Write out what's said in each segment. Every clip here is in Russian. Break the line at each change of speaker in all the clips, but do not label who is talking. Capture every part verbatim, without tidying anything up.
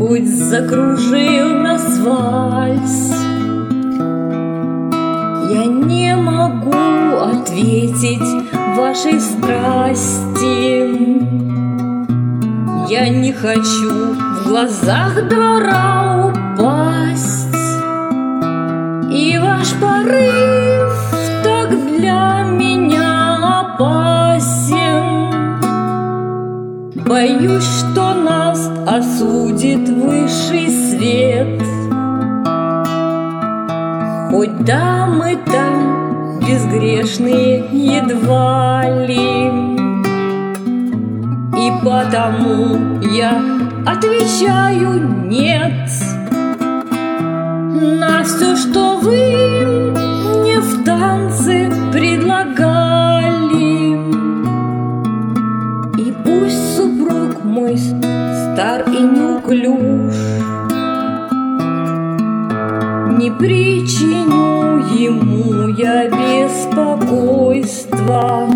Хоть закружил нас вальс, я не могу ответить вашей страсти. Я не хочу в глазах двора упасть, и ваш порыв так для меня опасен. Боюсь, что нас осудит высший свет. Хоть да, мы там безгрешные едва ли, и потому я отвечаю нет на все, что вы мне в танце предлагали. И пусть супруг мой стар и неуклюж, не причиню ему я беспокойства.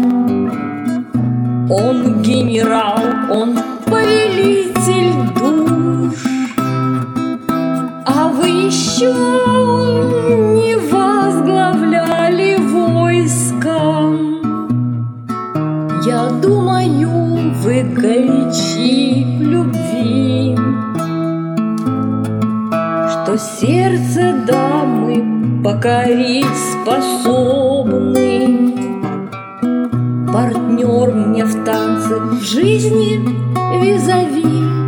Он генерал, он повелитель душ, а вы еще не возглавляли войско. Я думаю, вы горячи в любви, что сердце дамы покорить способны. Партнер мне в танце, в жизни визави.